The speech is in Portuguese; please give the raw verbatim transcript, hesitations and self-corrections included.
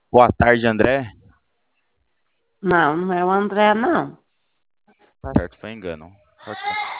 Boa tarde, André. Não, não é o André, não. Tá certo, foi engano. Pode ser.